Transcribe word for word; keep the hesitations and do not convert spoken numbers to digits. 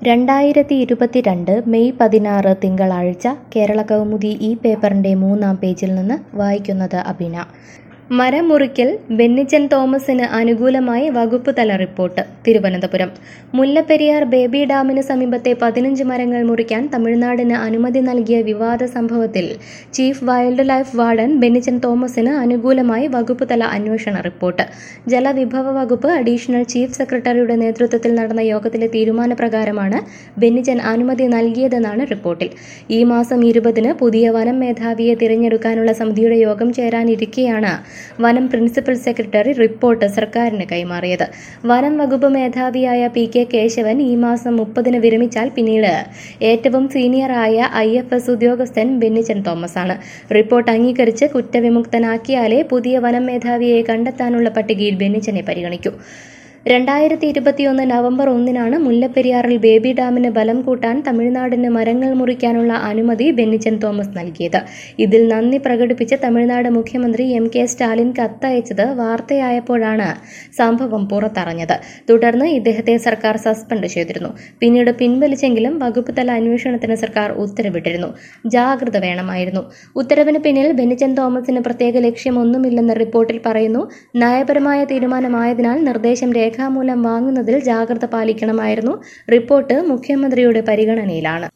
രണ്ടായിരത്തി ഇരുപത്തിരണ്ട് മെയ് പതിനാറ് തിങ്കളാഴ്ച കേരളകൗമുദി ഈ പേപ്പറിന്റെ മൂന്നാം പേജിൽ നിന്ന് വായിക്കുന്നത് അബിന. മരം മുറിക്കൽ ബെന്നിച്ചൻ തോമസിന് അനുകൂലമായി വകുപ്പ് തല റിപ്പോർട്ട്. തിരുവനന്തപുരം. മുല്ലപ്പെരിയാർ ബേബി ഡാമിന് സമീപത്തെ പതിനഞ്ച് മരങ്ങൾ മുറിക്കാൻ തമിഴ്നാടിന് അനുമതി നൽകിയ വിവാദ സംഭവത്തിൽ chief wildlife warden Bennichan തോമസിന് അനുകൂലമായി വകുപ്പ് തല അന്വേഷണ റിപ്പോർട്ട്. ജലവിഭവ വകുപ്പ് അഡീഷണൽ ചീഫ് സെക്രട്ടറിയുടെ നേതൃത്വത്തിൽ നടന്ന യോഗത്തിലെ തീരുമാനപ്രകാരമാണ് ബെന്നിച്ചൻ അനുമതി നൽകിയതെന്നാണ് റിപ്പോർട്ടിൽ. ഈ മാസം ഇരുപതിന് പുതിയ വനം മേധാവിയെ തിരഞ്ഞെടുക്കാനുള്ള സമിതിയുടെ യോഗം ചേരാനിരിക്കെയാണ് വനം പ്രിൻസിപ്പൽ സെക്രട്ടറി റിപ്പോർട്ട് സർക്കാരിന് കൈമാറിയത്. വനം വകുപ്പ് മേധാവിയായ പി കെ കേശവൻ ഈ മാസം മുപ്പതിന് വിരമിച്ചാൽ പിന്നീട് ഏറ്റവും സീനിയറായ ഐ എഫ് എസ് ഉദ്യോഗസ്ഥൻ ബെന്നിച്ചൻ തോമസാണ്. റിപ്പോർട്ട് അംഗീകരിച്ച് കുറ്റവിമുക്തനാക്കിയാലേ പുതിയ വനം മേധാവിയെ കണ്ടെത്താനുള്ള പട്ടികയിൽ ബെന്നിച്ചനെ പരിഗണിക്കൂ. രണ്ടായിരത്തി ഇരുപത്തിയൊന്ന് നവംബർ ഒന്നിനാണ് മുല്ലപ്പെരിയാറിൽ ബേബി ഡാമിന് ബലം കൂട്ടാൻ തമിഴ്നാടിന് മരങ്ങൾ മുറിക്കാനുള്ള അനുമതി ബെന്നിച്ചൻ തോമസ് നൽകിയത്. ഇതിൽ നന്ദി പ്രകടിപ്പിച്ച് തമിഴ്നാട് മുഖ്യമന്ത്രി എം കെ സ്റ്റാലിൻ കത്തയച്ചത് വാർത്തയായപ്പോഴാണ് സംഭവം പുറത്തറിഞ്ഞത്. തുടർന്ന് ഇദ്ദേഹത്തെ സർക്കാർ സസ്പെൻഡ് ചെയ്തിരുന്നു. പിന്നീട് പിൻവലിച്ചെങ്കിലും വകുപ്പ് തല അന്വേഷണത്തിന് സർക്കാർ ഉത്തരവിട്ടിരുന്നു. ജാഗ്രത വേണമായിരുന്നു. ഉത്തരവിന് പിന്നിൽ ബെന്നിച്ചൻ തോമസിന് പ്രത്യേക ലക്ഷ്യമൊന്നുമില്ലെന്ന് റിപ്പോർട്ടിൽ പറയുന്നു. നയപരമായ തീരുമാനമായതിനാൽ നിർദ്ദേശം രേഖാമൂലം വാങ്ങുന്നതിൽ ജാഗ്രത പാലിക്കണമായിരുന്നു. റിപ്പോർട്ട് മുഖ്യമന്ത്രിയുടെ പരിഗണനയിലാണ്.